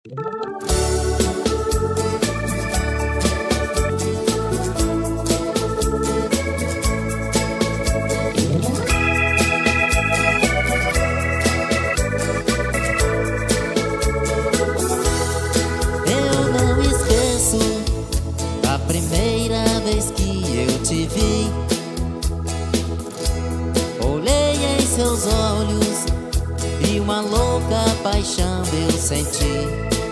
Eu não esqueço a primeira vez que eu te vi. Olhei em seus olhos e uma louca paixão eu senti.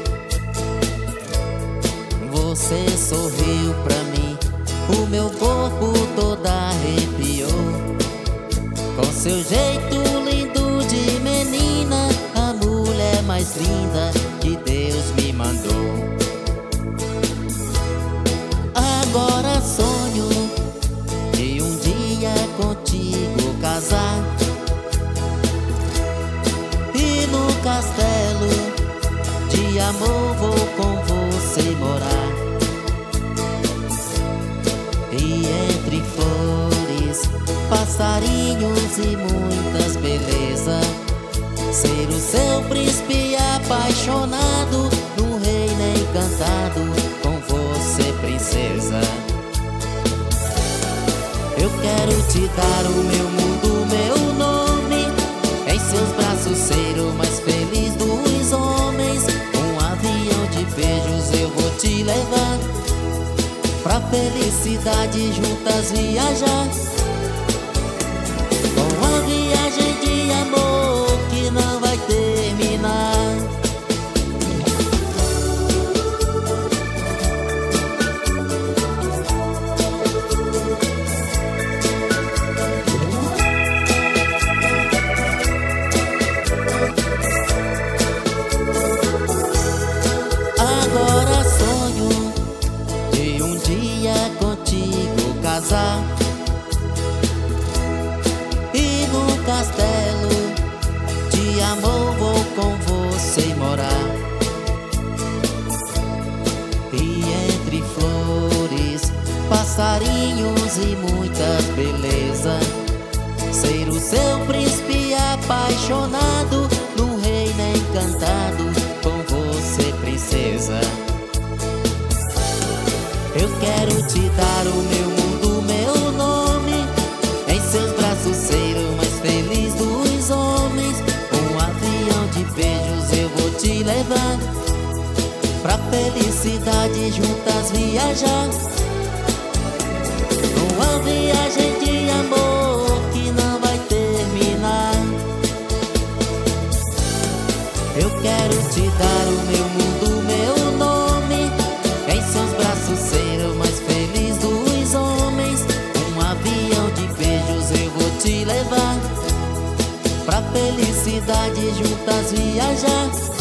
Você sorriu pra mim, o meu corpo todo arrepiou. Com seu jeito lindo de menina, a mulher mais linda que Deus me mandou. Agora sonho de um dia contigo casar e no castelo de amor vou com você morar. E entre flores, passarinhos e muitas belezas, ser o seu príncipe apaixonado, num reino encantado, com você princesa. Eu quero te dar o meu mundo, meu nome, em seus braços ser o mais feliz dos homens. Um avião de beijos eu vou te levar, pra felicidade juntas viajar. Uma viagem de amor que não vai terminar. Agora sonho de um dia contigo casar e no castelo de amor vou com você morar. E entre flores, passarinhos e muitas belezas, ser o seu príncipe apaixonado, num reino encantado, com você princesa. Eu quero te dar o meu mundo, meu nome, em seus braços ser o mais feliz dos homens. Um avião de beijos eu vou te levar, pra felicidade juntas viajar. Uma viagem de amor que não vai terminar. Eu quero te dar o meu mundo, meu nome, em seus braços ser o mais feliz dos homens. Um avião de beijos eu vou te levar, pra felicidade juntas viajar.